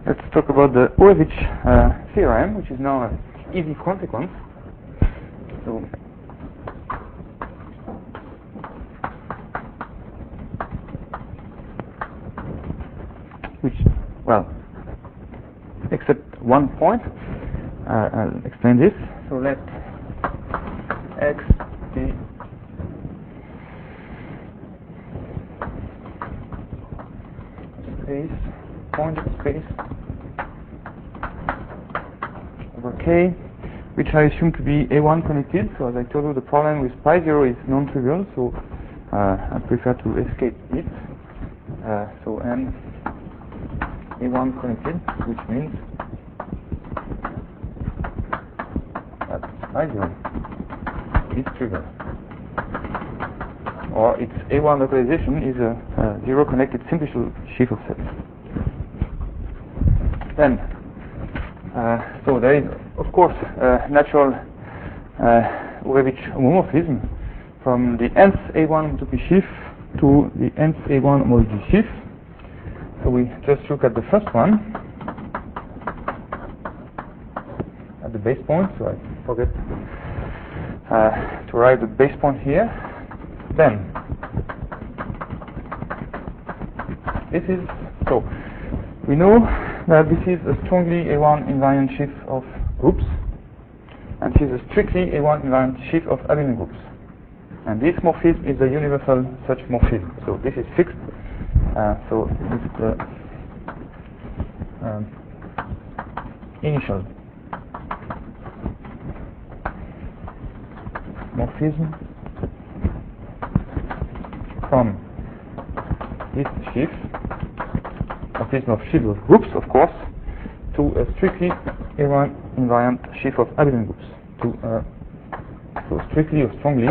let's talk about the Urewicz theorem, which is now an easy consequence. So, which, well, except one point, I'll explain this. So let X be space, pointed space over K, which I assume to be A1 connected. So as I told you, the problem with pi 0 is non-trivial, so I prefer to escape it. So N A1 connected, which means that pi 0 is trivial, or its A1 localization is a zero connected simple sheaf of sets. Then, so there is, of course, natural Urewicz homomorphism from the nth A1 homotopy sheaf to the nth A1 homology sheaf. So we just look at the first one at the base point. So I forget to write the base point here. Then this is, so we know that this is a strongly A1 invariant sheaf of groups, and this is a strictly A1 invariant sheaf of abelian groups. And this morphism is a universal such morphism. So this is fixed. So it's the initial morphism from this sheaf, morphism of sheaf of groups, of course, to a strictly A1 invariant sheaf of abelian groups, to so strictly or strongly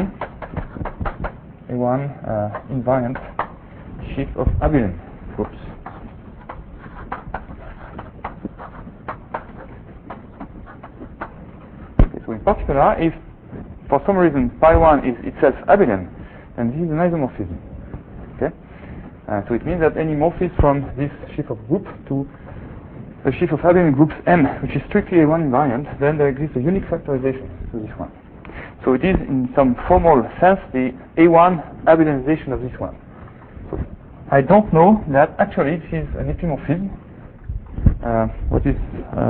A1 invariant sheaf of abelian groups. Okay, so in particular, if for some reason pi 1 is itself abelian, then this is an isomorphism. Okay, so it means that any morphism from this sheaf of group to a sheaf of abelian groups M, which is strictly A1 invariant, then there exists a unique factorization to this one. So it is, in some formal sense, the A1 abelianization of this one. So I don't know that actually this is an epimorphism. What is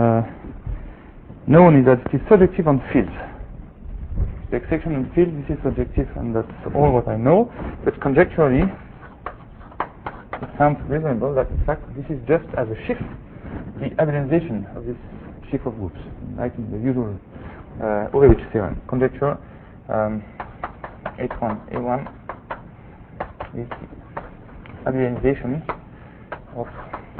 known is that it is surjective on fields. The exception on fields, this is surjective, and that's all what I know. But conjecturally, it sounds reasonable that in fact this is just as a sheaf, the abelianization of this sheaf of groups, like in the usual Urewicz theorem. Conjecture H1 A1 is abelianization of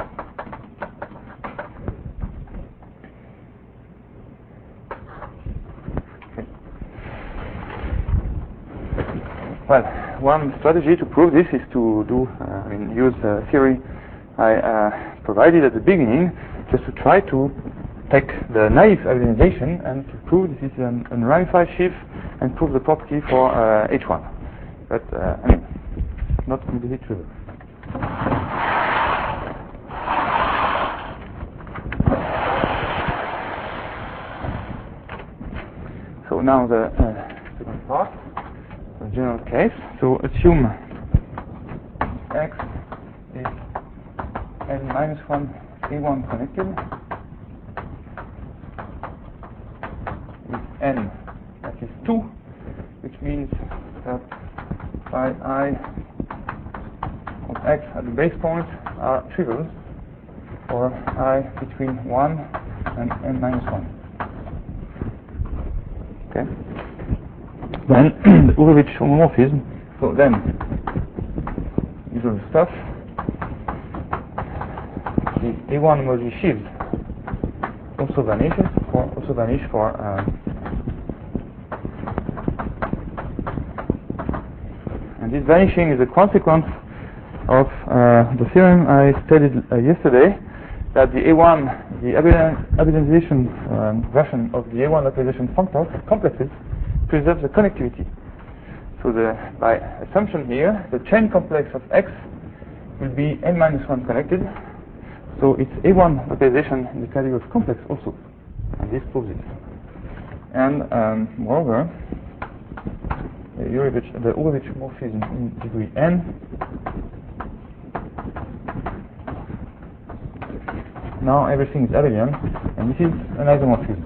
well, one strategy to prove this is to do use the theory I provided at the beginning, just to try to take the naive abelianization and to prove this is an unramified sheaf and prove the property for H1. But not completely true. So now the second part, the general case. So assume X is n-1 A1 connected with n that is 2, which means that phi I of X at the base point are trivial for I between 1 and n-1. Okay. Then the Urewicz homomorphism. So then usual stuff. The A1 homology sheaves also vanish for and this vanishing is a consequence of the theorem I studied yesterday, that the A1, the abelianization version of the A1 localization complexes preserves the connectivity. So by assumption here, the chain complex of X will be n-1 connected So it's A1 localization in the category of complex also, and this proves it. And moreover, the Urevich morphism in degree n now everything is abelian, and this is an isomorphism.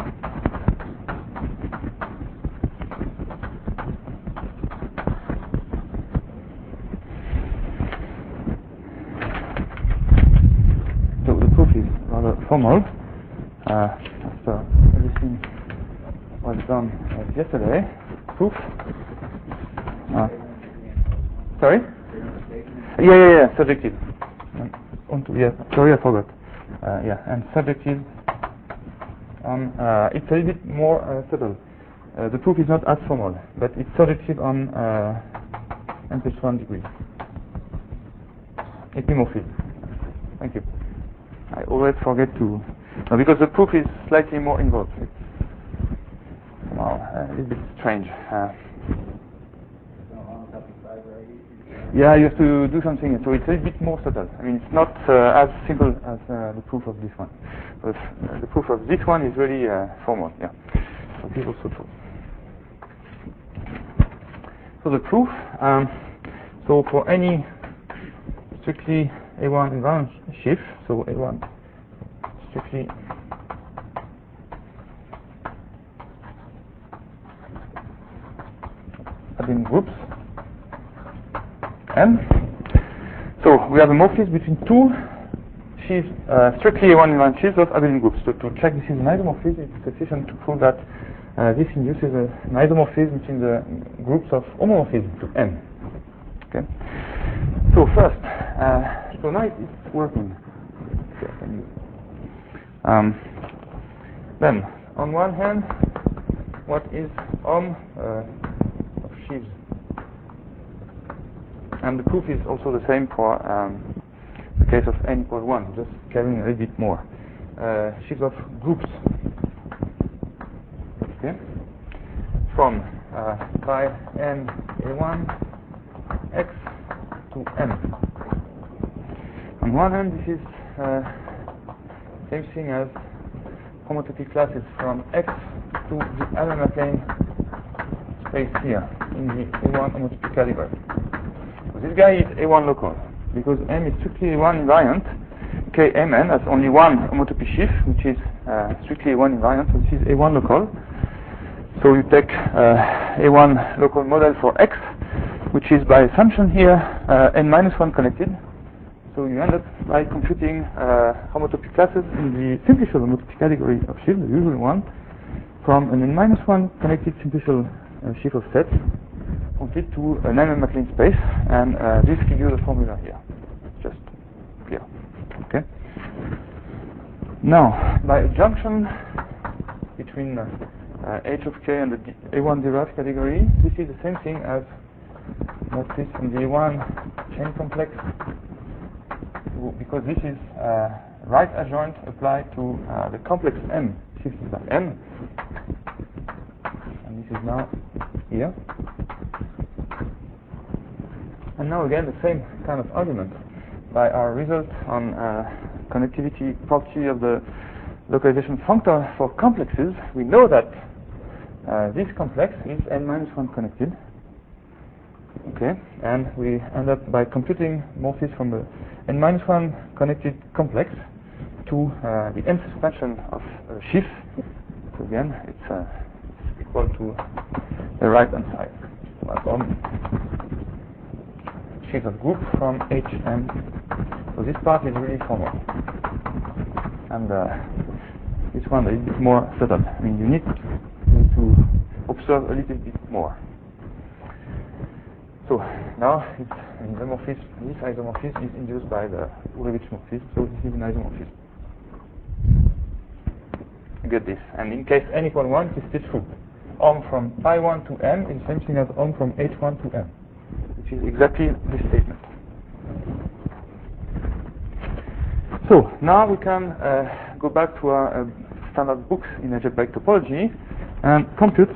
So the proof is rather formal. After everything was done yesterday, proof. Sorry? Yeah, subjective. Sorry, I forgot. And subjective. It's a little bit more subtle. The proof is not as formal, but it's subjective on n+1 degree. Epimorphism. Thank you. I always forget to... No, because the proof is slightly more involved. It's somehow a little bit strange. Yeah, you have to do something, so it's a little bit more subtle. I mean, it's not as simple as the proof of this one. But the proof of this one is really formal, yeah. So this is also true. So the proof, so for any strictly A1 invariant sheaf, so A1 strictly abelian groups, M. So we have a morphism between two sheaves, strictly A1 invariant sheaves of abelian groups. So to check this is an isomorphism, it's sufficient to prove that this induces an isomorphism between the groups of homomorphism to M. Okay. So first, so now it's working. Okay, then, on one hand, what is of sheaves? And the proof is also the same for the case of n=1, just carrying a little bit more. Sheaves of groups. Okay? From by n A1 x to m. On one hand, this is same thing as homotopy classes from x to the Allen-MacLane space here in the A1 homotopy category. So this guy is A1 local because M is strictly A1 invariant. Kmn has only one homotopy sheaf, which is strictly A1 invariant, so this is A1 local. So you take A1 local model for x, which is by assumption here n-1 connected. So you end up by computing homotopy classes in the simplicial homotopy category of sheaf, the usual one, from an n-1 connected simplicial sheaf of sets complete to an Allen-MacLane space, and this gives you the formula here. Just clear. Okay. Now, by adjunction between h of k and the A1 derived category, this is the same thing as what is in the A1 chain complex, because this is right adjoint applied to the complex M shifted by M, and this is now here. And now again the same kind of argument by our result on connectivity property of the localization functor for complexes. We know that this complex is n-1 connected. Okay, and we end up by computing morphism from the n-1 connected complex to the nth expansion of a sheaf. So again, it's equal to the right hand side. Sheaf of group from Hn. So this part is really formal, and this one is a bit more subtle. I mean, you need to observe a little bit more. So now it's an isomorphism. This isomorphism is induced by the Urevich morphism. So this is an isomorphism. You get this. And in case n=1, it is still true. Om from pi1 to m is the same thing as Om from h1 to m, which is exactly this statement. So now we can go back to our standard books in algebraic topology and compute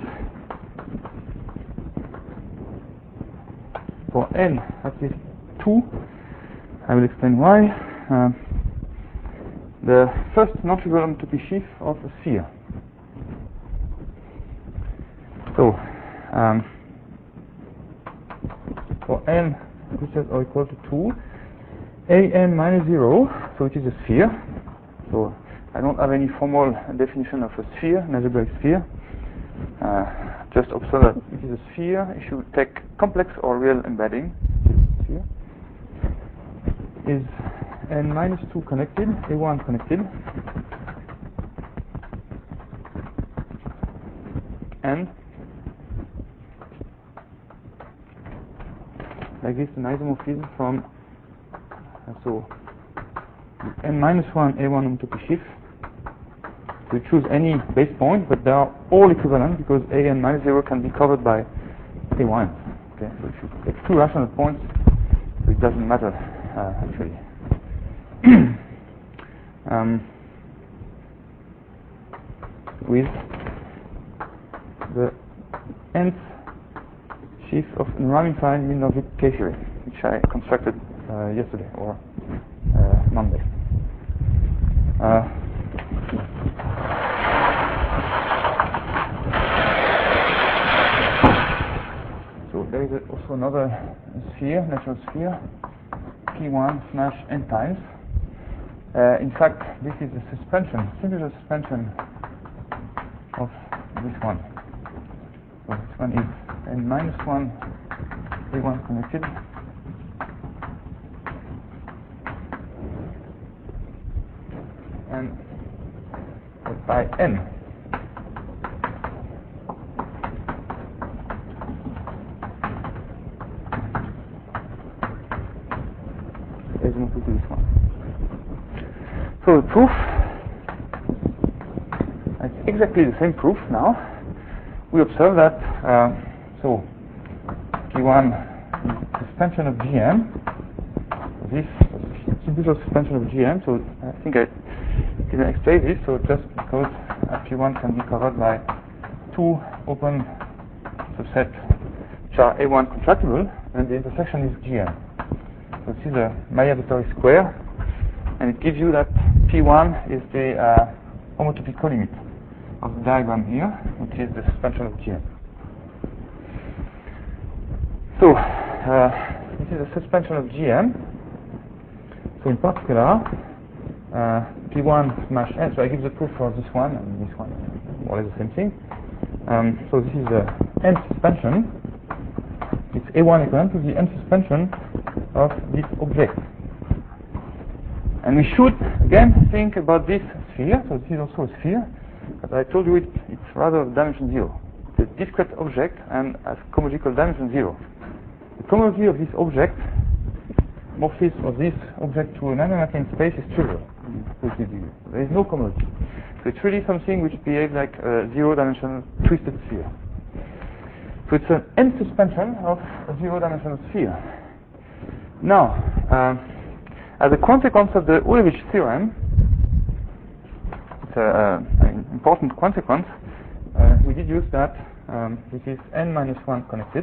for n at least 2. I will explain why. the first non-trivial homotopy sheaf of a sphere. So for n greater or equal to 2, an minus 0, so it is a sphere. So I don't have any formal definition of a sphere, an algebraic sphere. Just observe that it is a sphere if you take complex or real embedding. Sphere is n minus 2 connected, a1 connected, and like this an isomorphism from so n minus 1 a1 homotopy sheaf. We choose any base point, but they are all equivalent because an minus 0 can be covered by a1. Okay, so if you take two rational points, so it doesn't matter actually. With the nth sheaf of an Ramenstein Milnor-Vit K-theory, which I constructed yesterday or Monday. So there is also another sphere, natural sphere, P1 smash n times. In fact, this is a suspension, simple suspension of this one. So this one is n minus 1 a1 connected, and by n. To this one. So the proof, it's exactly the same proof now. We observe that so P1 is suspension of Gm. This simple suspension of Gm. So I think I didn't explain this. So just because P1 can be covered by two open subsets which are A1 contractible, and the intersection is Gm. So this is a Mayer-Vittori square, and it gives you that P1 is the homotopy colimit of the diagram here, which is the suspension of Gm. So this is a suspension of Gm. So in particular, P1 smash n. So I give the proof for this one and this one, more or less the same thing. So this is the n suspension. It's A1 equivalent to the n suspension of this object. And we should again think about this sphere. So this is also a sphere, but I told you it's rather of dimension 0. It's a discrete object and has cohomological dimension 0. The cohomology of this object, morphism of this object to an Nanomaterial space, is trivial. There is no cohomology. So it's really something which behaves like a zero-dimensional twisted sphere. So it's an n suspension of a zero-dimensional sphere. Now, as a consequence of the Ulevich theorem, it's an important consequence, we deduce that this is n minus 1 connected,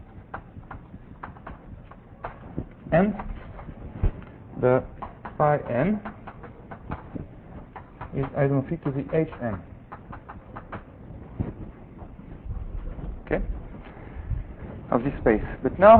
and the phi n is isomorphic to the Hn. Okay? Of this space. But now,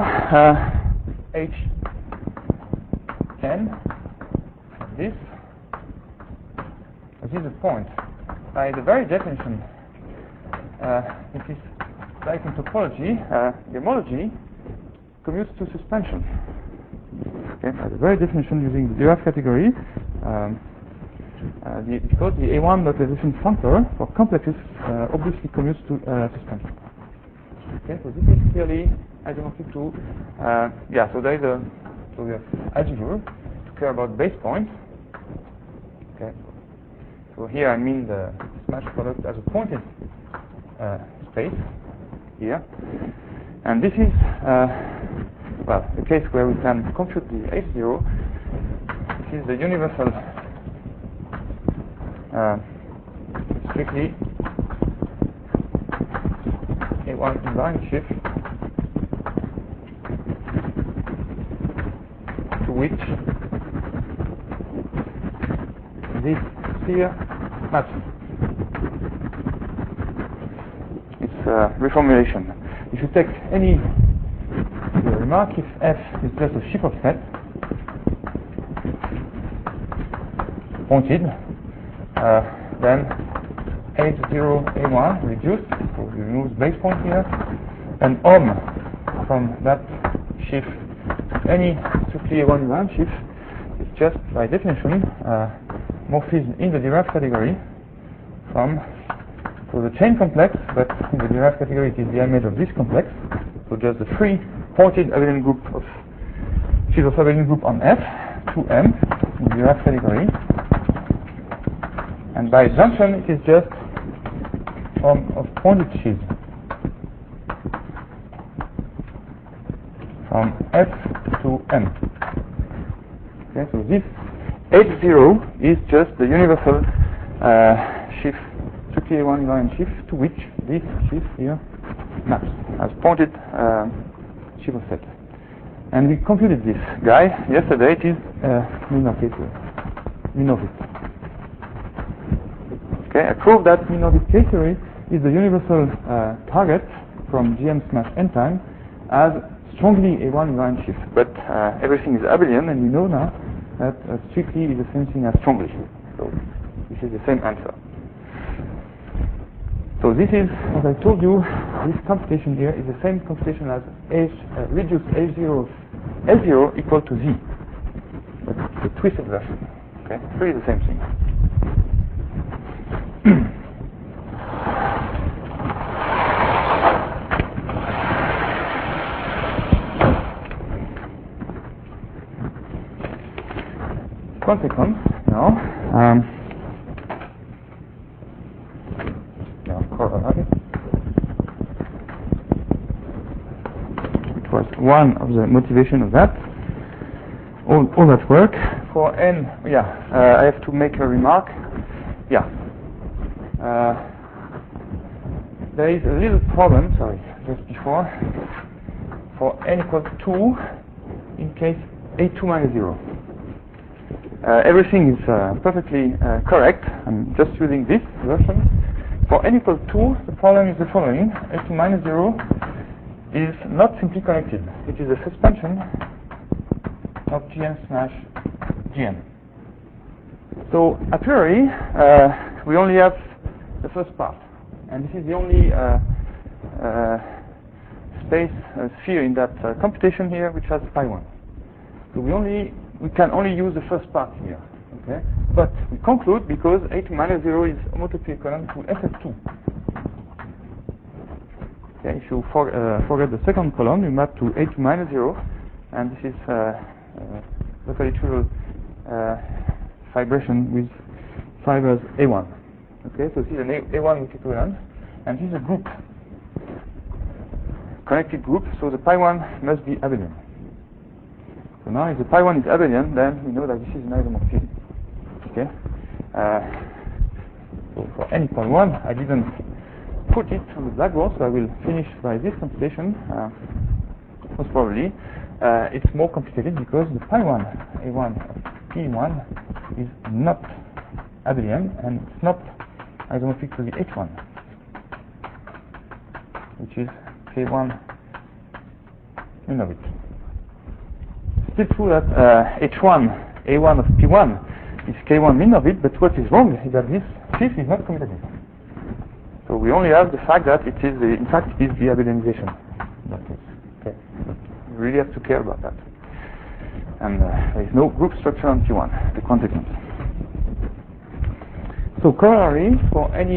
Hn, this is a point. By the very definition, it is like in topology, the homology commutes to suspension. Okay, by the very definition using the Dirac category, because the A1 localization functor for complexes obviously commutes to suspension. Okay, so this is clearly isomorphic to so there is so we have algebra to care about base points. Okay, so here I mean the smash product as a pointed space here, and this is the case where we can compute the H0. This is the universal strictly A1 invariant shift to which this sphere matching. It's a reformulation. If you take any remark, if F is just a sheaf of sets pointed, then H0, A1 reduced, so you remove base point here, and from that sheaf, any strictly A1 line sheaf is just by definition morphism in the Dirac category from the chain complex, but in the Dirac category it is the image of this complex, so just the free pointed abelian group of sheaf of abelian group on F to M in the Dirac category, and by junction it is just form of pointed sheaves from F to M. Okay, so this H0 is just the universal sheaf, strictly A1 invariant sheaf to which this sheaf here maps as pointed sheaf of set. And we computed this guy yesterday. It is Minovit. Okay, I proved that Minovit K theory is the universal target from GM smash n time as strongly A1 invariant sheaf. But everything is abelian, and we know now that strictly is the same thing as strongly. So this is the same answer. So this is, as I told you, this computation here is the same computation as reduce H0 L0 equal to Z. But it's a twisted version. Okay, it's really the same thing. Consequence now. Corollary. It was one of the motivation of that. All that work for n. I have to make a remark. There is a little problem. Sorry, just before. For n equals 2, in case A2 minus 0. Everything is perfectly correct. I'm just using this version. For n equals 2, the problem is the following. A2 minus 0 is not simply connected. It is a suspension of Gn smash Gn. So, a priori, we only have the first part. And this is the only sphere in that computation here which has pi 1. So we can only use the first part here. Okay? But we conclude because A2 minus 0 is homotopy equivalent to SF2. Okay, if you forget the second column, you map to A2 minus 0, and this is locally trivial fibration with fibers A1. Okay, so this is an A1 equivalent, and this is a group, connected group, so the pi 1 must be abelian. So now if the pi 1 is abelian, then we know that this is an isomorphism. Okay. So for n equal 1, I didn't put it on the blackboard, so I will finish by this computation. Most probably, it's more complicated because the pi 1 A1 of P1 is not abelian and it's not isomorphic to the H1, which is K1 Minovit. Still true that H1 A1 of P1 is K1 Minovit, but what is wrong is that this sheaf is not commutative. So we only have the fact that it is in fact it is the abelianization in that case. Okay, but you really have to care about that. And there is no group structure on P1, the consequence. So corollary for any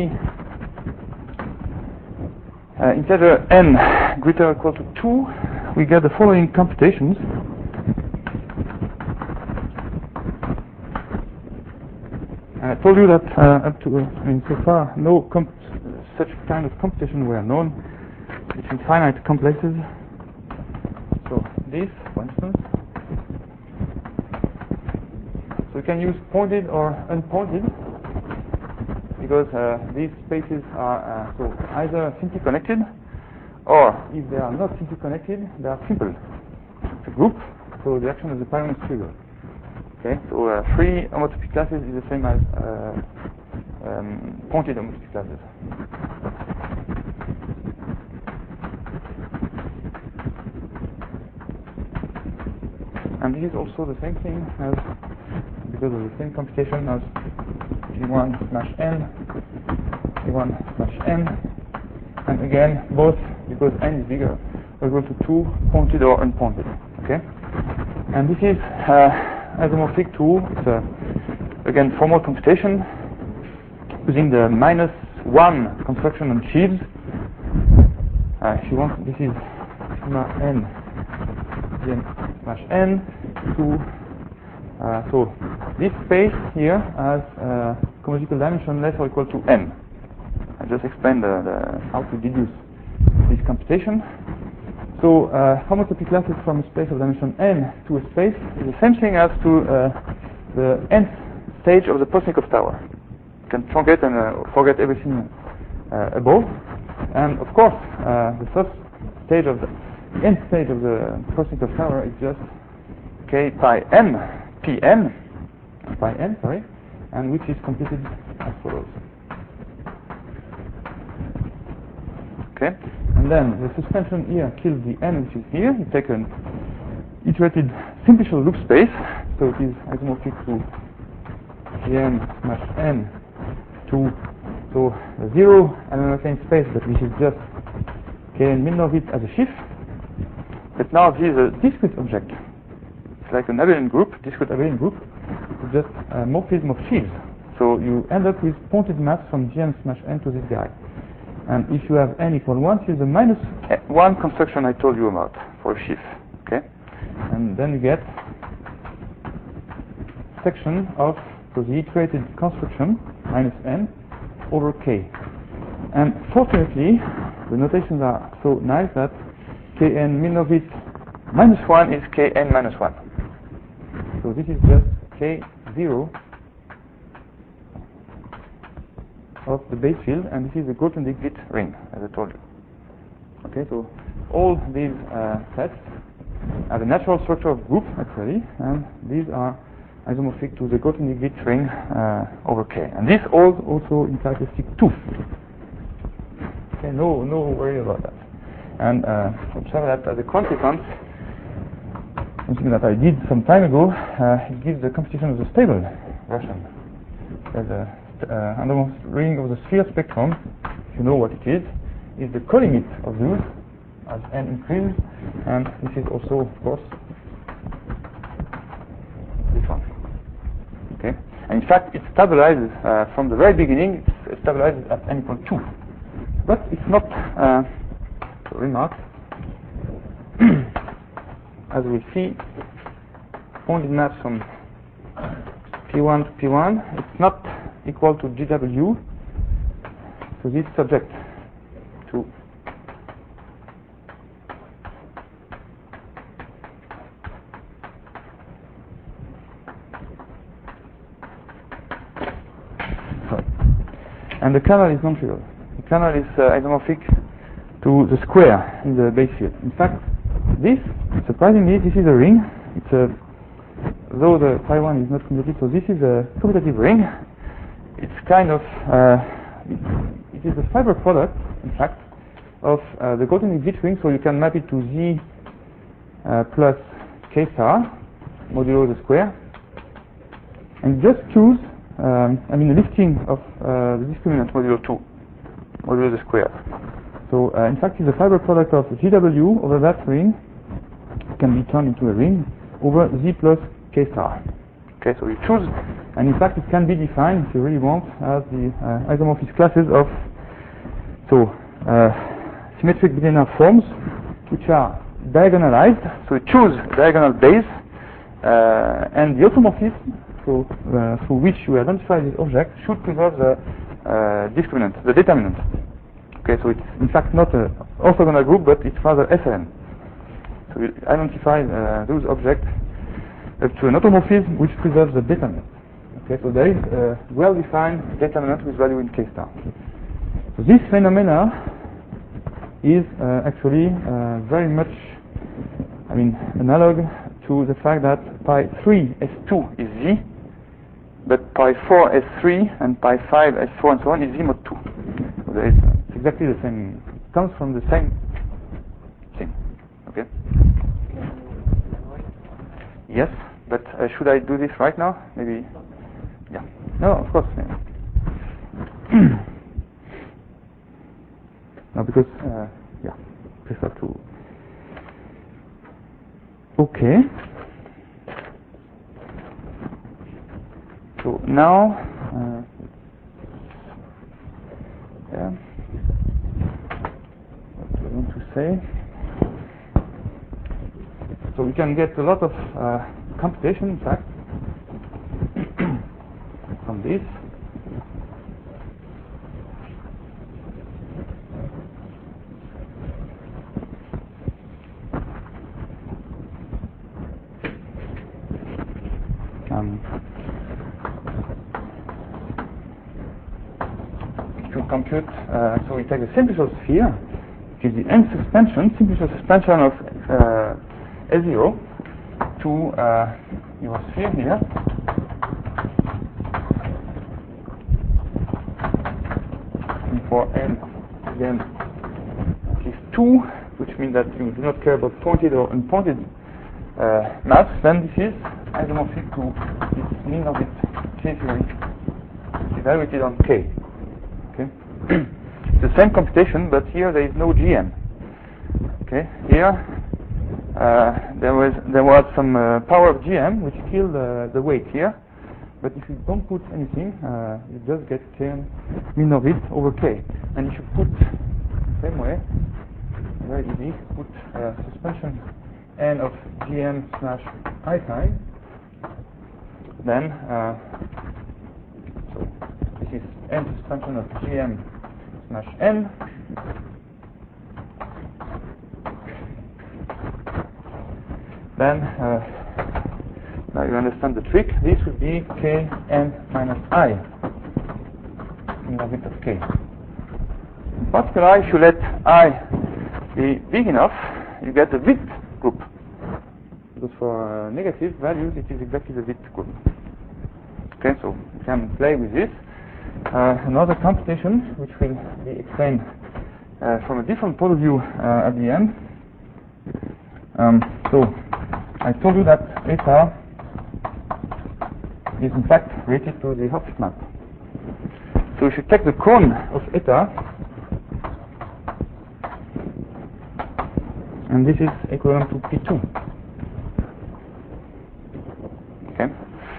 integer n greater or equal to 2, we get the following computations. I told you that up to so far no such kind of computation were known between finite complexes. So this, for instance, so we can use pointed or unpointed because these spaces are so either simply connected, or if they are not simply connected, they are simple. It's a group, so the action of the pi 1 is trivial. Okay, so free homotopy classes is the same as pointed homotopy classes. And this is also the same thing as, because of the same computation as G1 slash n, G1 slash n, and again both, because n is bigger, are equal to 2 pointed or unpointed. Okay, and this is isomorphic to again formal computation using the -1 construction on sheaves. If you want, this is sigma n Gn slash n to so this space here has homological dimension less or equal to n. I just explained how to deduce this computation. So homotopy classes from a space of dimension n to a space is the same thing as to the nth stage of the Postnikov tower. You can truncate and forget everything above. And of course, the first stage of the nth stage of the Postnikov tower is just k pi n, pn, pi n, sorry, and which is computed as follows. Okay, and then the suspension here kills the n which is here. You take an iterated simplicial loop space, so it is isomorphic to Gn smash n to so 0 and an affine space, but this is just Kn min of it as a sheaf. But now this is a discrete object. It's like an abelian group, discrete abelian group, with just a morphism of sheaves. So you end up with pointed maps from Gn smash n to this guy. And if you have n equal 1, this is the -1 construction I told you about for a sheaf. Okay? And then you get section of so the iterated construction -n over k. And fortunately, the notations are so nice that Kn min of it -1 is Kn -1. So this is just K0 of the base field, and this is the Grothendieck-Witt ring, as I told you. Okay, so all these sets have a natural structure of group, actually, and these are isomorphic to the Grothendieck-Witt ring over K. And this also in characteristic 2. Okay, no worry about that. And observe that as a consequence, something that I did some time ago, it gives the computation of the stable version. There's a andomorph ring of the sphere spectrum, if you know what it is the colimit of those as n increases, and this is also, of course, this one. Okay, and in fact, it stabilizes from the very beginning. It stabilizes at n equal 2, but it's not. Remark, as we see, pointed maps from P1 to P1. It's not equal to GW, so this subject to and the kernel is non-trivial. The kernel is isomorphic to the square in the base field. In fact, this, surprisingly, this is a ring. It's though the pi 1 is not commutative, so this is a commutative ring. It's kind of, it is a fiber product, in fact, of the Grothendieck-Witt ring, so you can map it to Z plus K star, modulo the square, and just choose, the lifting of the discriminant modulo 2, modulo the square. So, in fact, it's a fiber product of GW over that ring, can be turned into a ring, over Z plus K star. Okay, so you choose, and in fact it can be defined, if you really want, as the isomorphic classes of symmetric bilinear forms, which are diagonalized. So you choose diagonal base, and the automorphism, so through which you identify this object, should preserve the discriminant, the determinant. Okay, so it's in fact not an orthogonal group, but it's rather SLN. So we identify those objects up to an automorphism which preserves the determinant. Okay, so there is a well-defined determinant with value in K star. So this phenomena is actually very much, analog to the fact that pi 3 S2 is Z, but pi 4 S3 and pi 5 S4 and so on is Z mod 2. So there is exactly the same, comes from the same thing. Okay? Yes, but should I do this right now? Maybe. Yeah. No, of course. Yeah. No, because yeah, prefer to. Okay. So now, yeah, what do I want to say? So we can get a lot of computation, in fact, from this. To compute, so we take the simplicial sphere, which is the n suspension, simplicial suspension of S0 to your sphere here. And for n, again, at least 2, which means that you do not care about pointed or unpointed maps, then this is isomorphic to this mean orbit K theory, which is evaluated on K. Okay, it's the same computation, but here there is no GM. Okay, here there was some power of GM which killed the weight here, but if you don't put anything, you just get K mean of it over K. And if you put the same way, very easy, put suspension n of GM slash I prime, then so this is n suspension of GM slash n. Then now you understand the trick. This would be K n minus I, mean of it of K. In particular, if you let I be big enough, you get the Witt group. Because for negative values, it is exactly the Witt group. Okay, so you can play with this. Another computation, which will be explained from a different point of view at the end. So I told you that eta is in fact related to the Hopf map. So if you take the cone of eta, and this is equivalent to P2. Okay.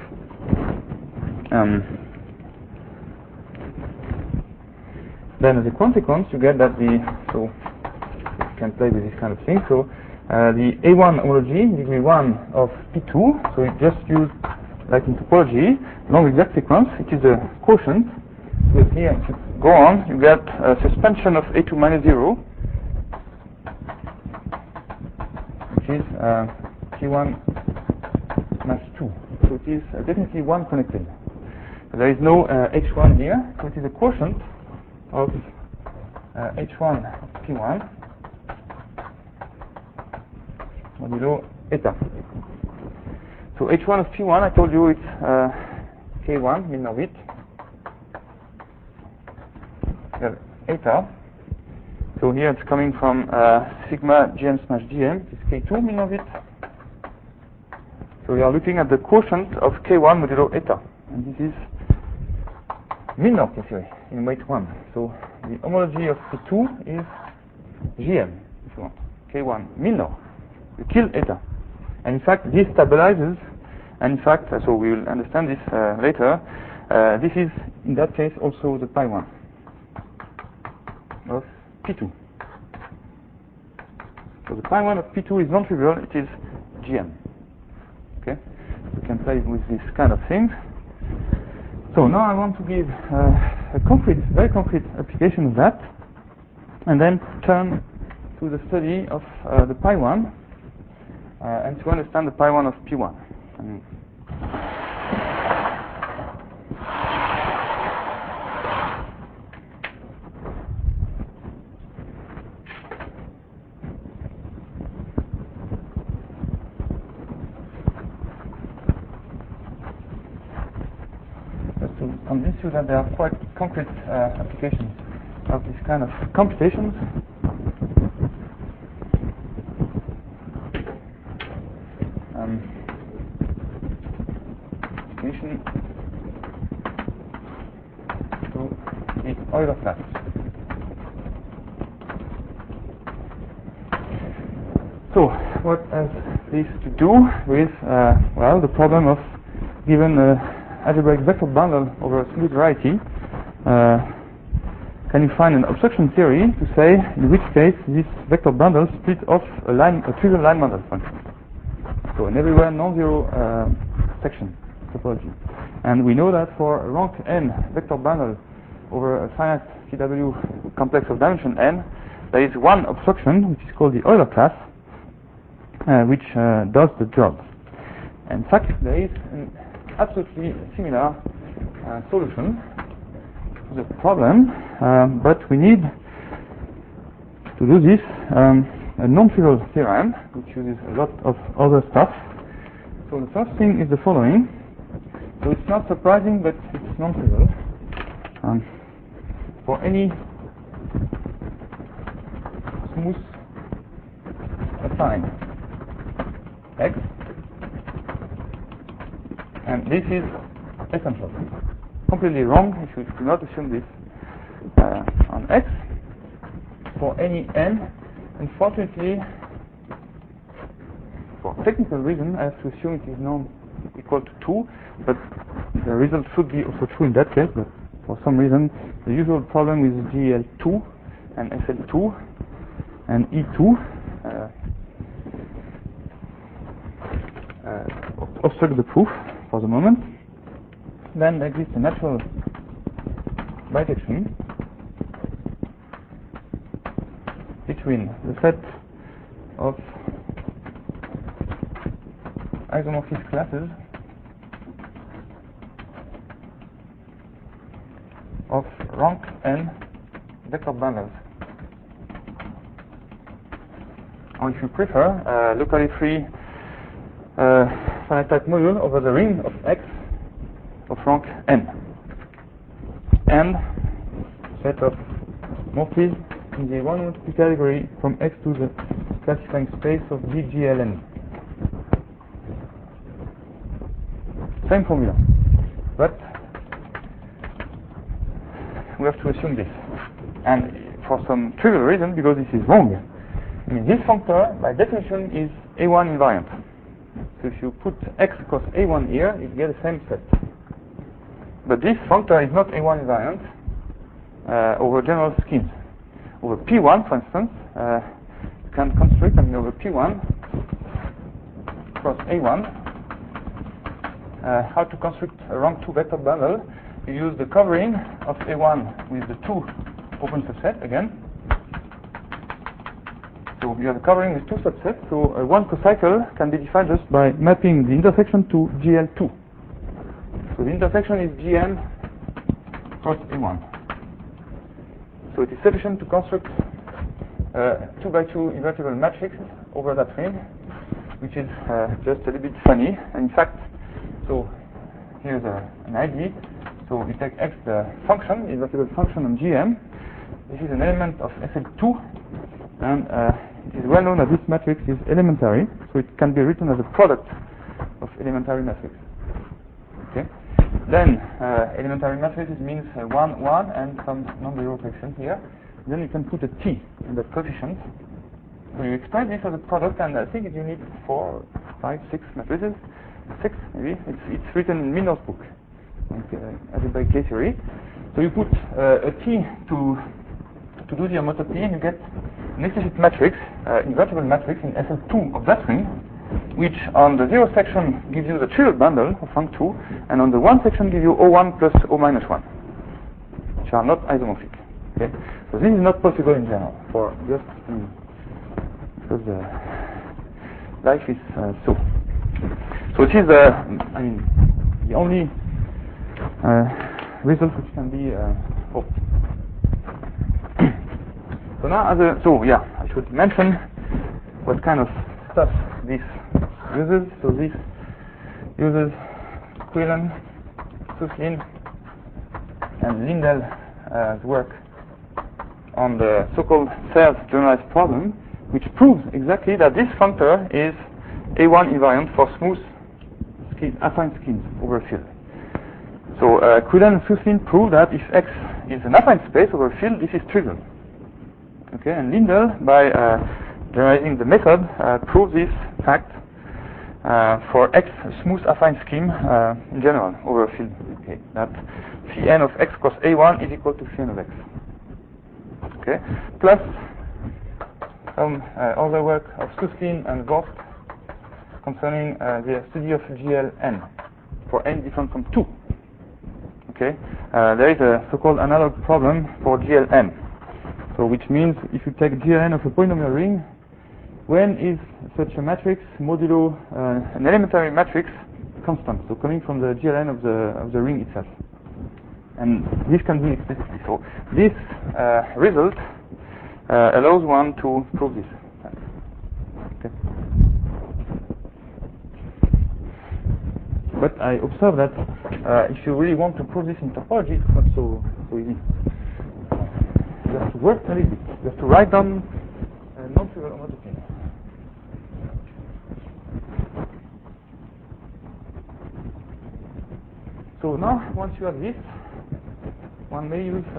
Then as a consequence, you get that so you can play with this kind of thing. So the A1 homology, degree 1 of P2, so it just use, like in topology, long exact sequence, it is a quotient. So here, if you go on, you get a suspension of A2 minus 0, which is P1 minus 2. So it is definitely 1 connected. So there is no H1 here, so it is a quotient of H1 of P1 modulo eta. So H1 of P1, I told you it's K1, mean of it, eta. So here it's coming from sigma GM smash GM, it's K2, mean of it. So we are looking at the quotient of K1 modulo eta, and this is minor K theory in weight 1. So the homology of P2 is GM, if you want, K1 minor. You kill eta. And in fact, this stabilizes, and in fact, so we will understand this later, this is, in that case, also the pi 1 of P2. So the pi 1 of P2 is non-trivial, it is GM. Okay? We can play with this kind of thing. So now I want to give a concrete, very concrete application of that, and then turn to the study of the pi 1, and to understand the pi 1 of P1. you that there are quite concrete applications of this kind of computations. Application to the Euler class. So, what has this to do with, well, the problem of given algebraic vector bundle over a smooth variety? Can you find an obstruction theory to say in which case this vector bundle split off a trivial line model function? So an everywhere non-zero section topology. And we know that for a rank n vector bundle over a finite CW complex of dimension n, there is one obstruction which is called the Euler class, which does the job. In fact, there is an absolutely similar solution to the problem, but we need to do this a non-trivial theorem, which uses a lot of other stuff. So the first thing is the following. So it's not surprising, but it's non-trivial. For any smooth affine x, and this is essential. Completely wrong if you do not assume this on x. For any n, unfortunately, for technical reason, I have to assume it is non-equal to 2, but the result should be also true in that case, but for some reason, the usual problem with GL2 and SL2 and E2 obstruct the proof for the moment. Then there exists a natural bijection between the set of isomorphic classes of rank n vector bundles, or if you prefer, locally free finite type module over the ring of X of rank n, and set of morphisms in the one category from X to the classifying space of BGLN. Same formula, but we have to assume this, and for some trivial reason, because this is wrong. I mean, this functor by definition is A1 invariant. So if you put X across A1 here, you get the same set. But this functor is not A1 invariant over general schemes. Over P1, for instance, you can construct, over P1 cross A1, how to construct a rank 2 vector bundle. You use the covering of A1 with the 2 open subset again. So you have a covering with 2 subsets. So one cocycle can be defined just by mapping the intersection to GL2. So the intersection is GM cross A1. So it is sufficient to construct a 2x2 invertible matrix over that ring, which is just a little bit funny. And in fact, so here's an ID. So we take X, the function, the invertible function on GM. This is an element of SL2, and it is well known that this matrix is elementary, so it can be written as a product of elementary matrix. Okay. Then elementary matrices means 1, 1, and some non-zero coefficient here. Then you can put a T in the coefficient. So you express this as a product, and I think you need 4, 5, 6 matrices. 6 maybe. It's written in Milnor's book, algebraic K theory. So you put a T to do the homotopy, and you get an explicit matrix, invertible matrix in SL2 of that ring, which on the 0 section gives you the trivial bundle of rank 2, and on the 1 section gives you O1 plus O minus 1, which are not isomorphic. Okay? So this is not possible in general for just because life is so. So it is the only result which can be hoped. So now, I should mention what kind of stuff this uses. So this uses Quillen, Suslin, and Lindel's work on the so-called Serre's generalized problem, which proves exactly that this functor is A1 invariant for smooth affine schemes over a field. So Cruden and Suslin prove that if X is an affine space over a field, this is trivial. Okay, and Lindel, by generalizing the method, proves this fact for X smooth affine scheme in general over a field. Okay, that phi n of X cross A1 is equal to phi n of X. Okay, plus some other work of Suslin and Vogt concerning the study of GLN for n different from 2. Okay, there is a so-called analog problem for GLN. So which means if you take GLN of a polynomial ring, when is such a matrix modulo an elementary matrix constant? So coming from the GLN of the ring itself, and this can be explicitly. So this result allows one to prove this. Okay. But I observe that if you really want to prove this in topology, it's not so easy. You have to work a little bit. You have to write down non-trivial homotopy. So now, once you have this, one may use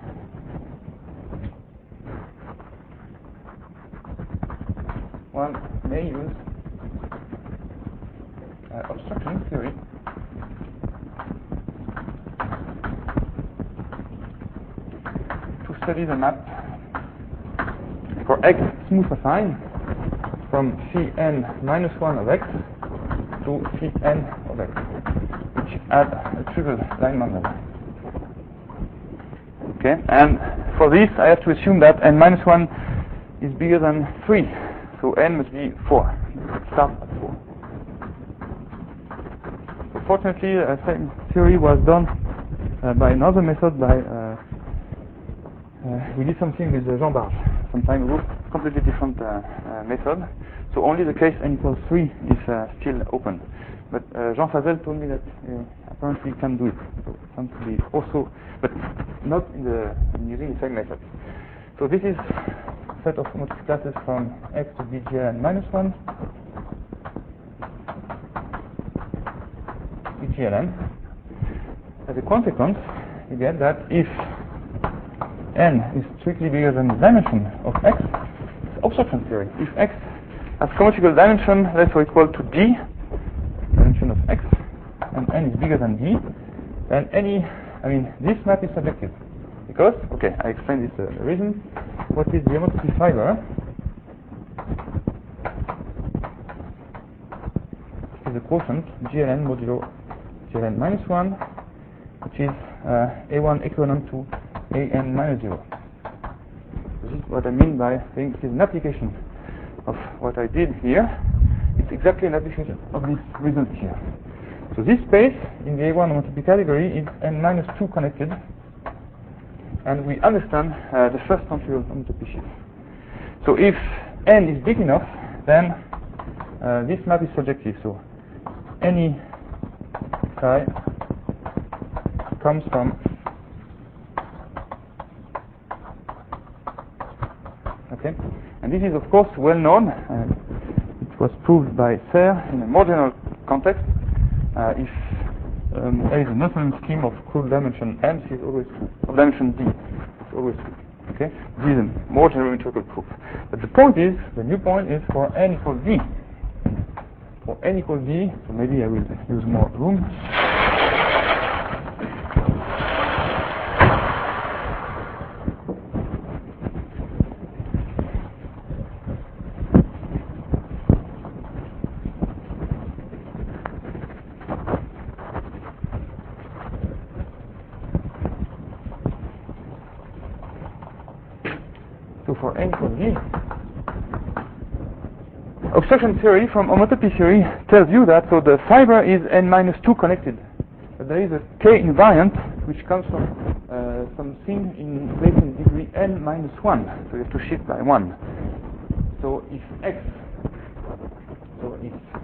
obstruction theory to study the map for X smooth affine from phi n minus 1 of X to phi n of X, which add a trivial line bundle. Okay, and for this I have to assume that n minus 1 is bigger than 3, so n must be 4. Start at 4. Fortunately, the same theory was done by another method. We did something with Jean Barge some time ago, completely different method. So only the case n equals 3 is still open. But Jean Fazel told me that apparently you can do it. So it sounds to be also, but not in using the same method. So this is a set of homotopy classes from X to BGN minus 1. BGLN. As a consequence, you get that if n is strictly bigger than the dimension of X, it's obstruction theory. If X has commutative dimension less or equal to D, dimension of X, and n is bigger than D, then this map is surjective. Because, okay, I explained this reason. What is the homotopy fiber? Is a quotient GLN modulo GLN minus 1, which is A1 equivalent to AN minus 0. This is what I mean by saying it is an application of what I did here. It's exactly an application of this result here. So this space in the A1 homotopy category is n minus 2 connected, and we understand the first non-trivial homotopy sheaf. So if n is big enough, then this map is surjective. So any psi comes from okay, and this is of course well known. It was proved by Serre in a more general context. If there is a Nuthelen scheme of Krull dimension m, this is always true. Of dimension d, it's always true. Okay, this is a more general empirical proof. But the point is, the new point is for n equals d. For n equals d, so maybe I will use more room. So for n equals d, obstruction theory from homotopy theory tells you that so the fiber is n minus 2 connected, but there is a k invariant which comes from something in place in degree n minus 1, so you have to shift by 1. So if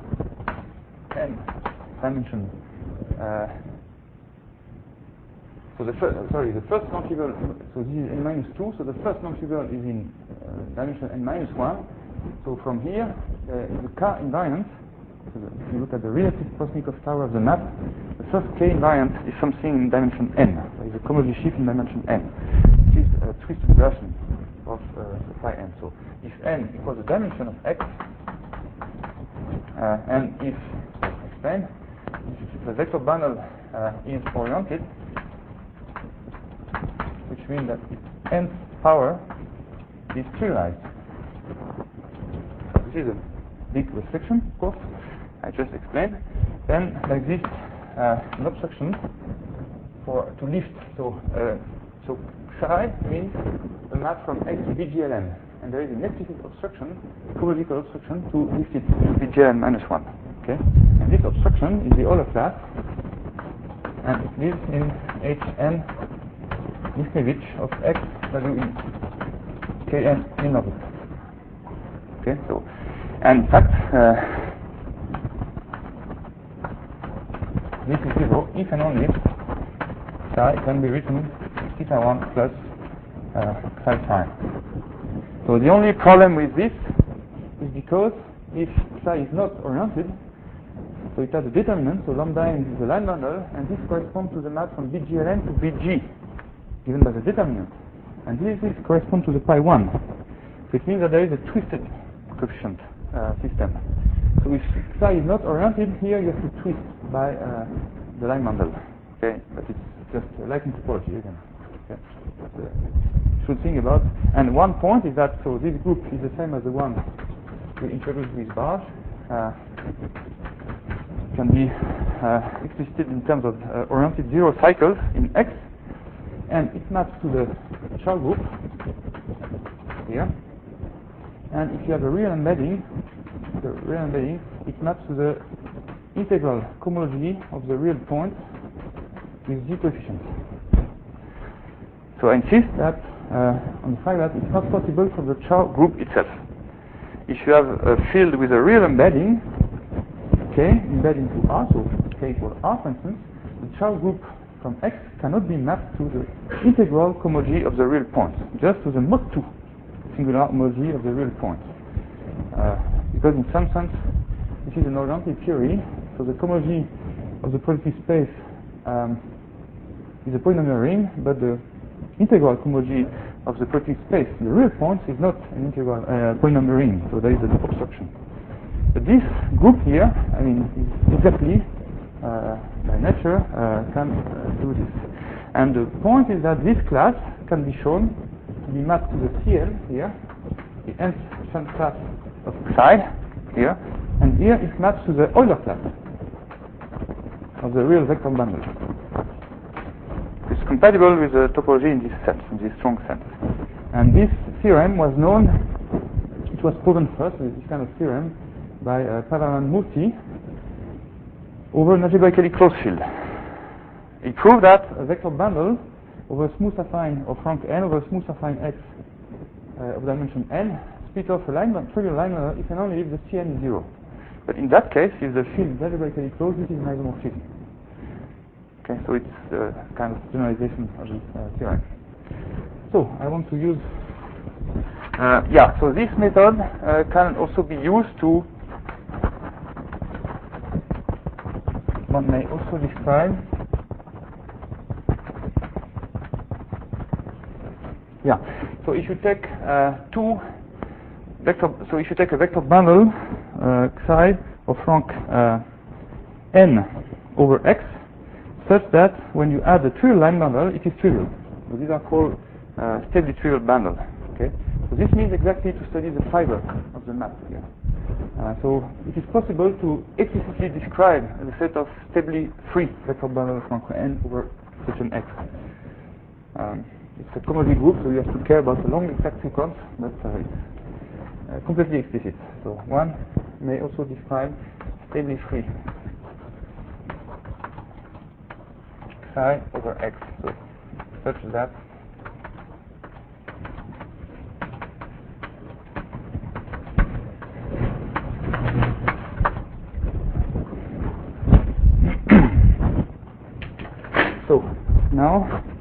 n dimension So the first non-trivial, so this is n minus 2, so the first non-trivial is in dimension n minus 1. So from here, the K invariant, so if you look at the relative Poisson-Nikodym tower of the map, the first K invariant is something in dimension n. There is a cohomology shift in dimension n, which is a twisted version of phi n. So if n equals the dimension of x, and if, explain, if the vector bundle is oriented, which means that its nth power is trivialized. So this is a big restriction, of course, I just explained. Then, like this, an obstruction to lift. So psi means the map from X to BGLN. And there is an explicit obstruction, cohomological obstruction, to lift it to BGLN minus 1. Okay? And this obstruction is the Euler class, and it lives in Hn Mikhniewicz of X value in Kn in of it. Okay, so, and in fact, this is 0 if and only if psi can be written theta 1 plus psi prime. So the only problem with this is because if psi is not oriented, so it has a determinant, so lambda n is the line bundle, and this corresponds to the map from BGLN to BG, given by the determinant. And this corresponds to the pi 1. So it means that there is a twisted coefficient system. So if psi is not oriented, here you have to twist by the line bundle. Okay, but it's just like in topology again. Okay, should think about. And one point is that so this group is the same as the one we introduced with Barge. Can be explicited in terms of oriented zero cycles in X, and it maps to the Charles group here. And if you have a real embedding, it maps to the integral cohomology of the real point with z coefficients. So I insist that on the fact that it's not possible for the Charles group itself. If you have a field with a real embedding, K embedding to R, so K equals R, for instance, the Charles group from X cannot be mapped to the integral cohomology of the real point, just to the mod 2 singular homology of the real point. Because in some sense, this is an oriented theory, so the cohomology of the projective space is a polynomial ring, but the integral cohomology of the projective space, the real point, is not an integral polynomial ring, so there is an obstruction. But this group here, I mean, is exactly by nature can do this. And the point is that this class can be shown to be mapped to the Cn here, the nth class of psi here, and here it maps to the Euler class of the real vector bundle. It's compatible with the topology in this sense, in this strong sense. And this theorem was known, it was proven first, this kind of theorem, by Pavanand Murthy over an algebraically closed field. It proved that a vector bundle over a smooth affine of rank n over a smooth affine x of dimension n split off a trivial line if and only if the Cn is 0. But in that case, if the field is algebraically closed, this is an isomorphism. Okay, so it's a kind of generalization of this theorem. So I want to use so this method can also be used to, one may also describe, so if you take if you take a vector bundle psi of rank n over x, such that when you add the trivial line bundle, it is trivial. So these are called stably trivial bundle. Okay, so this means exactly to study the fiber of the map here. So it is possible to explicitly describe the set of stably free vector bundles from n over such an x. It's a cohomology group, so you have to care about the long exact sequence, but it's completely explicit. So one may also describe stably free psi over x, so such that so now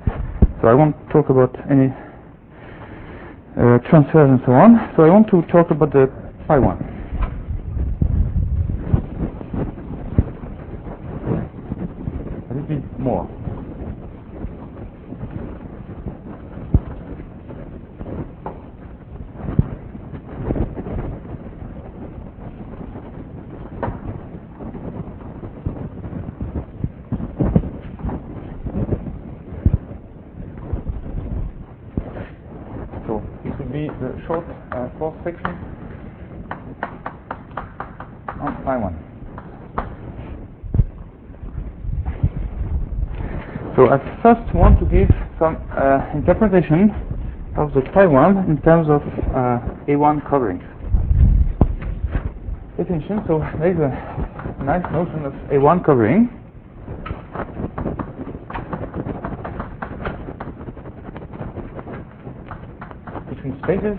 won't talk about any transfers and so on. So I want to talk about the phi 1. A little bit more. The short cross section on phi 1. So I first want to give some interpretation of the phi 1 in terms of A1 coverings. Definition. So there is a nice notion of A1 covering. Spaces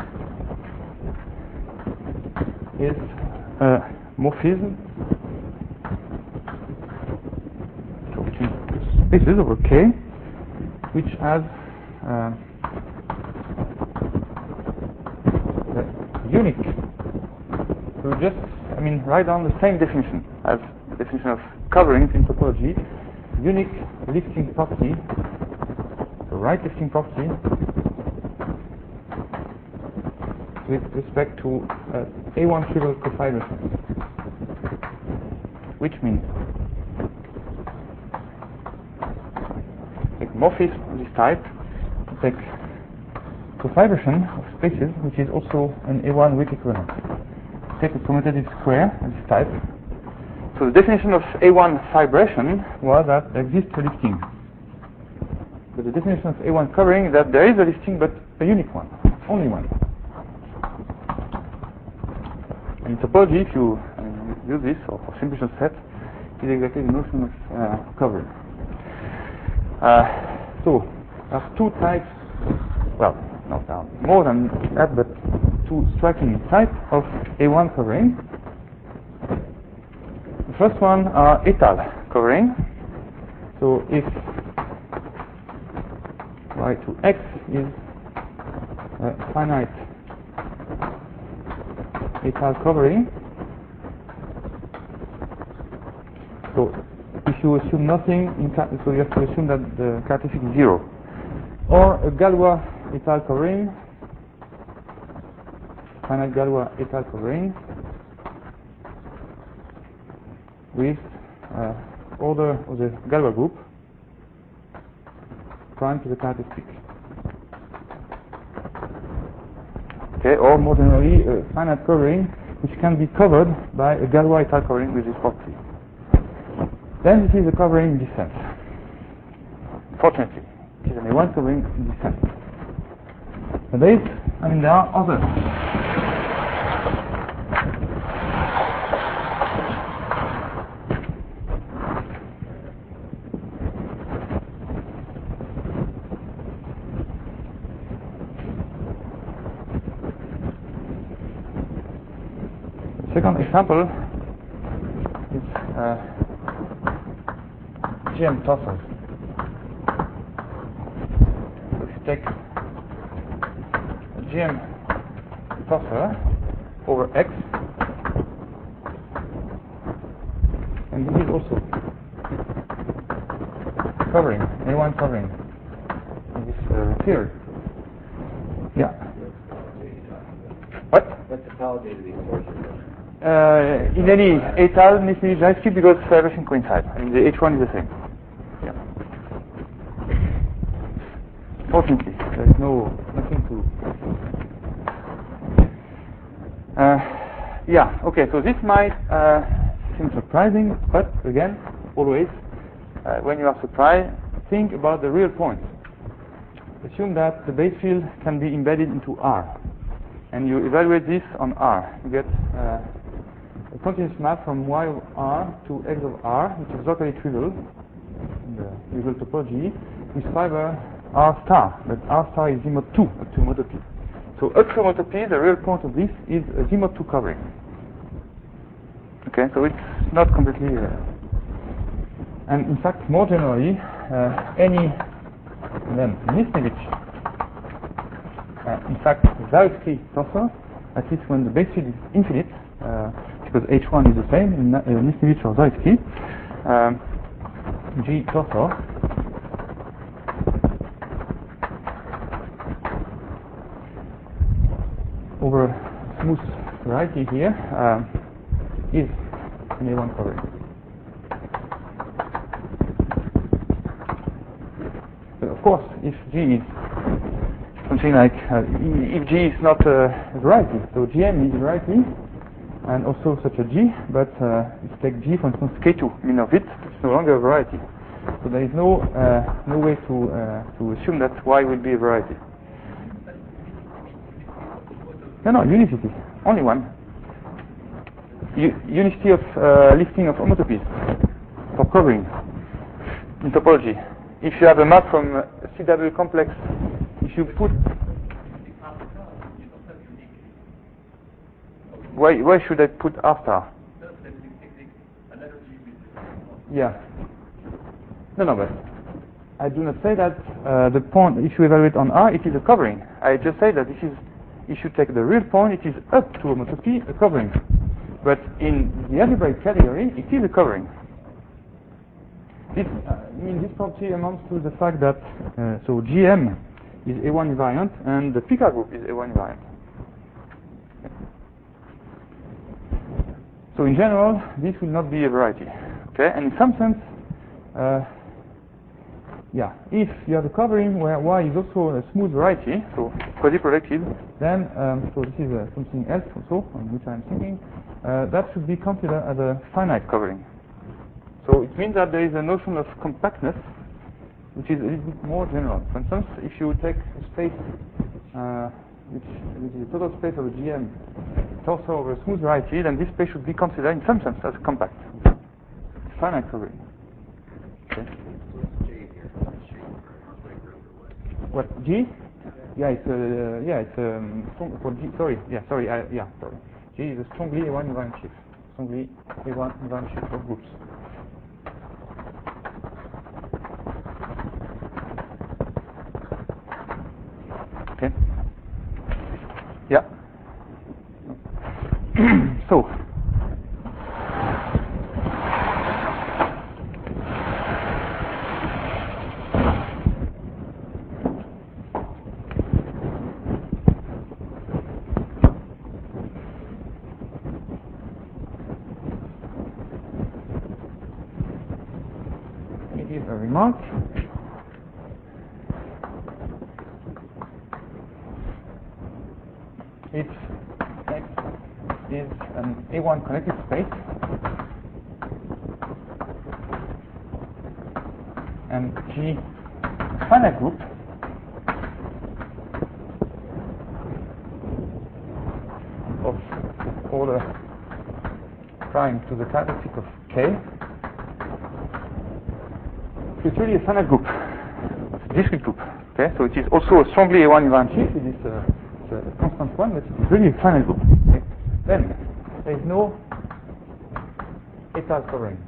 is a morphism, so which is spaces over K, which has unique. So just, write down the same definition as the definition of coverings in topology. Unique lifting property, the right lifting property, with respect to A1 trivial cofibration, which means take morphism of this type, take cofibration of spaces, which is also an A1 weak equivalent. Take a commutative square of this type. So the definition of A1 fibration was that there exists a lifting. But the definition of A1 covering is that there is a lifting, but a unique one, only one. In topology, if you use this or simplicial set, is exactly the notion of covering. So there are two types, well, no, there are more than that, but two striking types of A1 covering. The first one are étale covering. So if y to x is a finite étale covering. So if you assume nothing, so you have to assume that the characteristic is 0. Or a Galois étale covering, finite Galois étale covering, with order of the Galois group prime to the characteristic. Okay, or more generally, a finite covering which can be covered by a Galois étale covering with this property. Then this is a covering in this sense. Fortunately, it is an A1 covering in this sense. And there are others. Second example is GM tossers. If you take a GM tosser over X, and this is also covering, A1 covering in this theory. Yeah. What? What's the topology of these forces? In any étale needs to be JavaScript because everything coincides. The H1 is the same. Yeah. Fortunately, there is nothing to. Yeah. Okay. So this might seem surprising, but again, always, when you are surprised, think about the real point. Assume that the base field can be embedded into R, and you evaluate this on R. You get a continuous map from y of R to x of R, which is locally trivial in the usual topology, with fiber R star, but R star is Z mod 2 up to mod P. So up to mod P, the real point of this is a Z mod 2 covering. Okay, so it's not completely. And in fact, more generally, any And then Nisnevich, in fact, directly torsor, at least when the base field is infinite, because H1 is the same in Nisnevich or Zariski, G torsor over smooth variety here is an A1 covering. But of course, if G is something like, if G is not a variety, so Gm is a variety, and also such a G, but if you take G, for instance, K2, mean of it, it's no longer a variety. So there is no way to assume that Y will be a variety. No, unicity, only one. Unicity of listing of homotopies for covering in topology. If you have a map from a CW complex, if you put, why should I put R star? Yeah. No, but I do not say that the point, if you evaluate on R, it is a covering. I just say that this is, if you take the real point, it is up to homotopy, a covering. But in the algebraic category, it is a covering. This property amounts to the fact that so Gm is A1 invariant and the Picard group is A1 invariant. So in general, this will not be a variety. Okay, and in some sense, if you have a covering where Y is also a smooth variety, so quasi-projective, then so this is something else also on which I'm thinking. That should be considered as a finite covering. So it means that there is a notion of compactness, which is a little bit more general. For instance, if you take a space which is the total space of a GM torsor over a smooth variety, then this space should be considered in some sense as compact. Finite covering. Okay. What, G? Yeah, it's strong for G. Sorry. G is a strongly A1 invariant sheaf. Strongly A1 invariant sheaf of groups. Okay. Yeah. So. A remark. If X is an A1 connected space and G a finite group, of order prime to the characteristic of K, it's really a finite group, a discrete group. Okay, so it is also a strongly A1 invariant sheaf. It is a constant one, but it's really a finite group. Okay? Then there is no étale covering.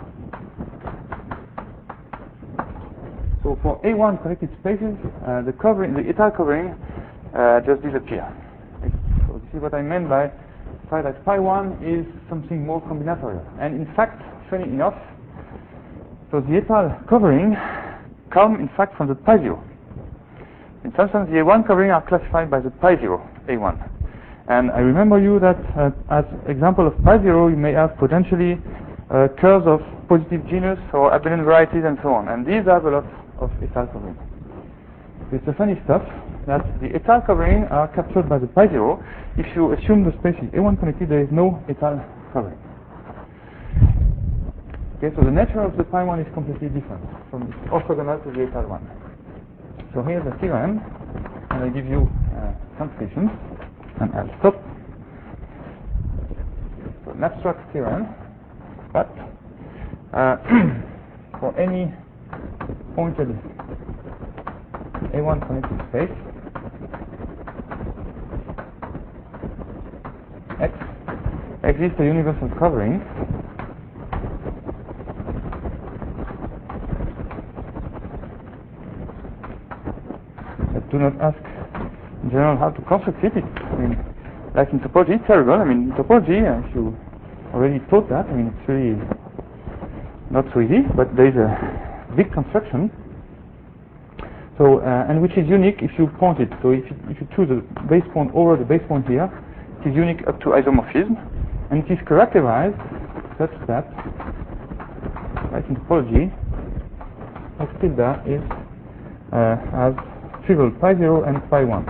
So for A1 connected spaces, the étale covering just disappears. Okay? So this is what I meant by the fact that pi1 is something more combinatorial. And in fact, funny enough, so the étale covering come in fact from the pi0. In some sense, the A1 covering are classified by the pi0 A1. And I remember you that as example of pi0, you may have potentially curves of positive genus or abelian varieties and so on. And these have a lot of étale covering. It's a funny stuff that the étale covering are captured by the pi0. If you assume the space is A1 connected, there is no étale covering. Okay, so the nature of the pi1 is completely different from its orthogonal to the étale one. So here's the theorem, and I give you conclusions, and I'll stop. So an abstract theorem, but for any pointed A1 connected space, X exists a universal covering do not ask in general how to construct it. I mean, like in topology, it's terrible. I mean, in topology, if you already taught that, I mean, it's really not so easy, but there is a big construction. So, and which is unique if you point it. So if you choose a base point over the base point here, it is unique up to isomorphism, and it is characterized such that, like in topology, X tilde is as trivial pi 0 and pi 1.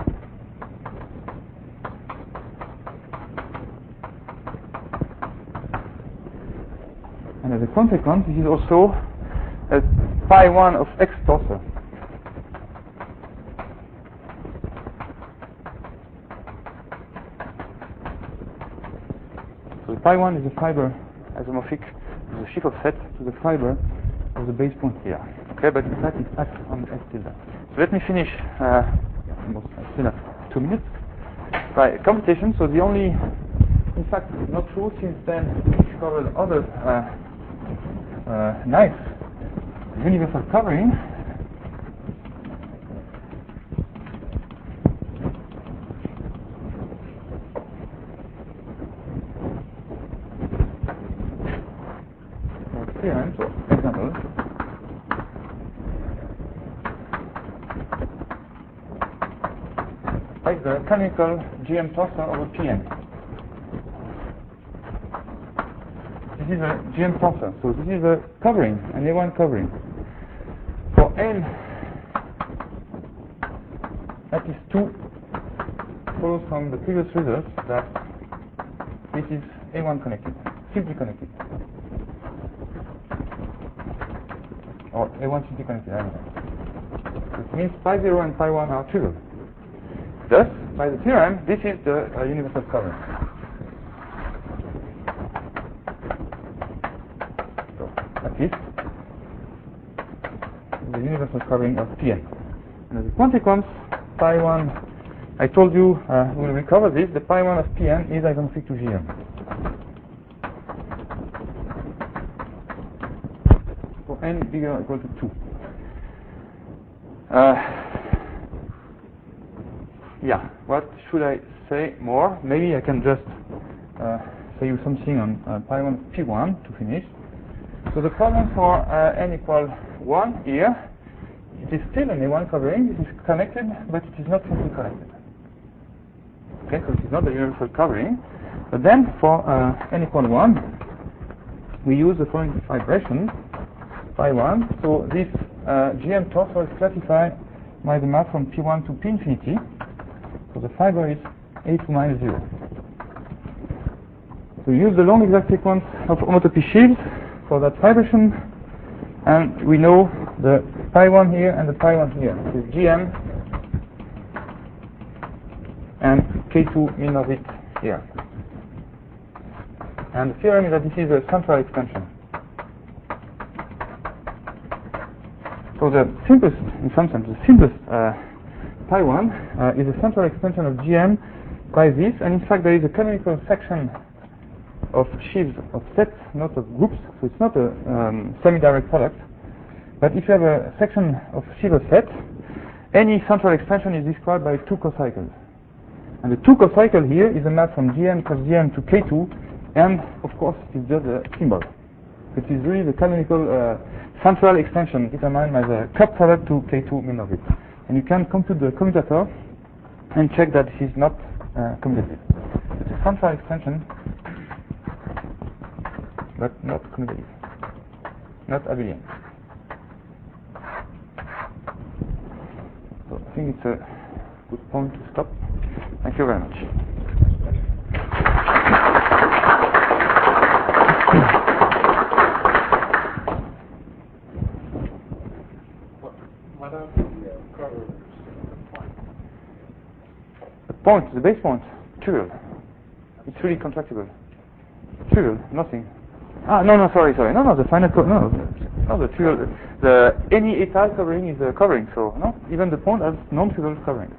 And as a consequence, this is also a pi 1 of X torsor. So the pi 1 is a fiber isomorphic to the sheaf of set to the fiber of the base point here. Okay, but in fact it acts on X tilde. So let me finish, I still have 2 minutes, by computation. So the only, in fact, not true, since then we discovered other nice universal covering. Theorems or examples. Like the canonical GM torsor over Pn. This is a GM torsor, so this is a covering, an A1 covering. For n that is 2, follows from the previous results that this is A1 connected, simply connected. Or A1 simply connected, I don't know. It means pi 0 and pi 1 are trivial. Thus, by the theorem, this is the universal covering. So, at least, the universal covering of Pn. And as a consequence, pi 1, I told you, we will recover this, the pi 1 of Pn is isomorphic to Gm. For n bigger or equal to 2. Yeah, what should I say more? Maybe I can just say you something on pi 1 of P1 to finish. So the problem for n equal 1 here, it is still an A1 covering, it is connected, but it is not simply connected. Okay, so it is not a universal covering. But then for n equal 1, we use the following fibration, pi 1. So this GM torsor is classified by the map from P1 to P infinity. So the fiber is A2 minus 0. So we use the long exact sequence of homotopy sheaves for that fibration, and we know the pi 1 here and the pi 1 here. This is GM and K2 min of it here. And the theorem is that this is a central extension. So the simplest, in some sense, the simplest pi 1 is a central extension of GM by this, and in fact there is a canonical section of sheaves of sets, not of groups, so it's not a semi-direct product. But if you have a section of sheaves of sets, any central extension is described by 2 cocycles. And the 2 cocycle here is a map from GM cross GM to K2, and of course it's just a symbol. It is really the canonical central extension determined by the cup product to K2 min of it. And you can compute the commutator and check that this is not commutative. It's a central extension, but not commutative, not abelian. So I think it's a good point to stop. Thank you very much. What are the curves? The point, the base point, trivial. It's really contractible. Trivial, nothing. No, sorry. No, the final the trivial. Any étal covering is a covering, so no, even the point has non-trivial covering.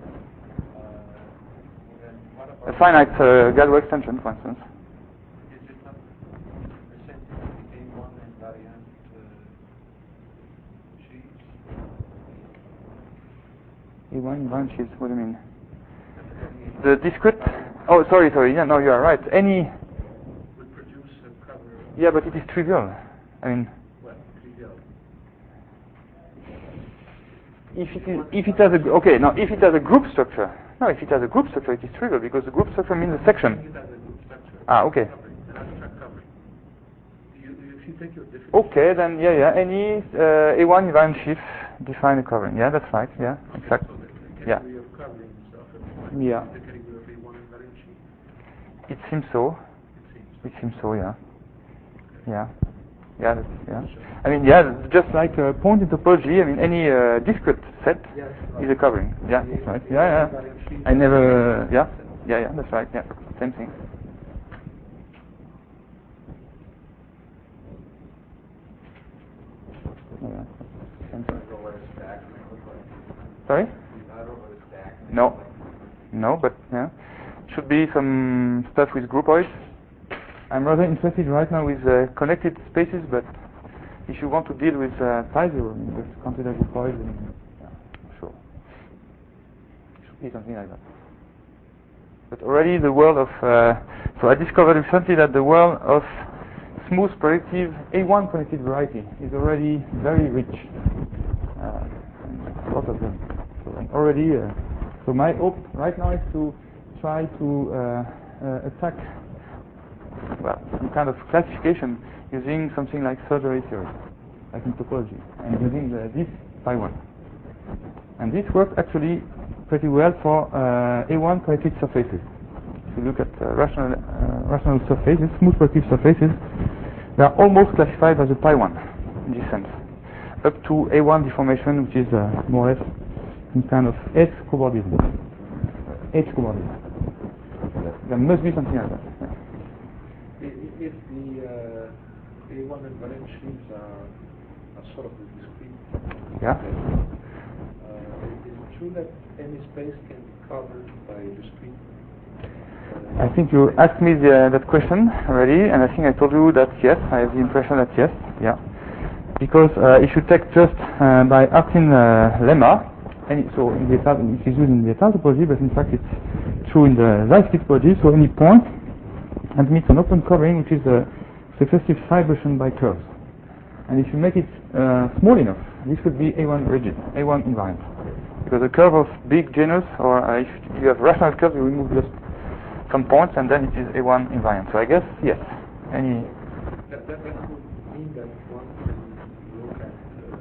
A finite Galois extension, for instance. Is it not the same between one and variant sheaves? A1 invariant sheaves, what do you mean? The discrete, oh sorry, yeah, no, you are right. Any would produce a cover. Yeah, but it is trivial. I mean, Well, trivial. if it has a group structure, it is trivial because the group structure means a section. It has a group structure. Okay. Covering, an abstract covering. If you take your definition. Okay, then any A1 invariant sheaf define a covering. Yeah, that's right. Yeah, exactly. So the category of coverings of a point Yeah. is the category of A1 invariant sheaf. It seems so. It seems. It seems so. Yeah. Yeah. Yeah. Yeah. Sure. I mean, just like a point in topology. I mean, any discrete set is a covering. Yeah, that's right. Yeah. I never. Yeah. That's right. Yeah. Same thing. Yeah. Sorry? No, but yeah. Should be some stuff with groupoids. I'm rather interested right now with connected spaces, but if you want to deal with pi-0, you just consider groupoids and sure. It should be something like that. But already the world of so I discovered recently that the world of smooth projective A1 connected variety is already very rich. A lot of them. So and already, so my hope right now is to try to attack some kind of classification using something like surgery theory, like in topology, and using this pi1. And this works actually pretty well for A1 connected surfaces. If you look at rational surfaces, smooth projective surfaces, they are almost classified as a pi1 in this sense, up to A1 deformation, which is more or less in kind of S cobordism, H cobordism. There must be something like that. Yeah. If the A1 invariant sheaves are sort of discrete, Yeah. is it true that any space can be covered by discrete? I think you asked me that question already, and I think I told you that yes. I have the impression that yes. Yeah. Because if you take just by Artin lemma, and so in the it is used in the topology, but in fact it's true in the Zeiss topology. So any point admits an open covering which is a successive cibration by curves. And if you make it small enough, this would be A1 rigid, A1 invariant. Because a curve of big genus, or if you have rational curves, you remove just some points, and then it is A1 invariant. So I guess yes. Any. That would mean that one can look at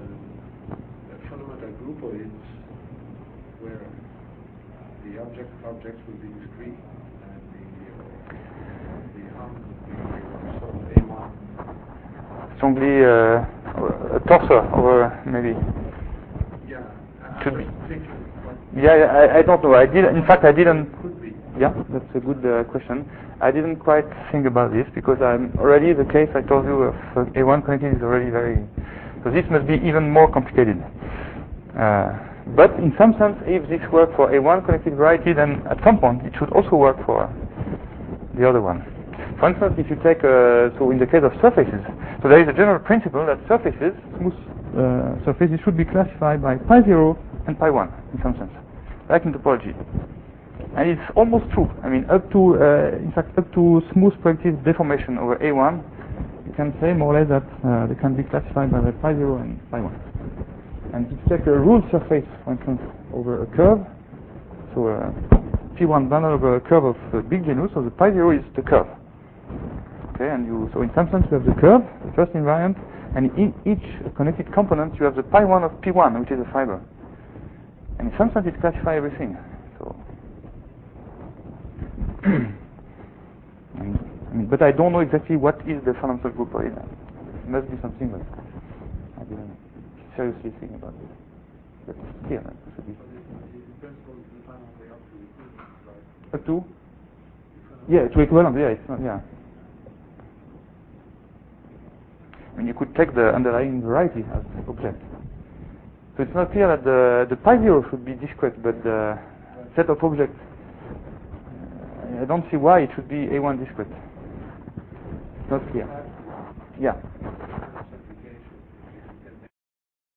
fundamental groupoids where the objects will be discrete and the hum will be sort of A1. Strongly a torsor over maybe. Yeah. Could be. I don't know. I didn't. Could be. Yeah, that's a good question. I didn't quite think about this because I'm already the case I told you of A1 connected is already very. So this must be even more complicated. But in some sense, if this works for A1 connected variety, then at some point it should also work for the other one. For instance, if you take so in the case of surfaces, so there is a general principle that surfaces, smooth surfaces, should be classified by pi0 and pi1 in some sense, like in topology. And it's almost true. I mean, up to smooth projective deformation over A1, you can say more or less that they can be classified by the pi0 and pi1. And if you take a ruled surface, for instance, over a curve, so P1 bundle over a curve of a big genus, so the pi0 is the curve. Okay, and so in some sense you have the curve, the first invariant, and in each connected component you have the pi1 of P1, which is a fiber. And in some sense it classifies everything. So. But I don't know exactly what is the fundamental groupoid. It must be something, but I didn't seriously think about it. But it's clear that it should be. Up to? Yeah, to equivalent, yeah, it's not, yeah. I mean, you could take the underlying variety as object. So it's not clear that the pi0 should be discrete, but the set of objects, I don't see why it should be A1 discrete. It's not clear. Yeah.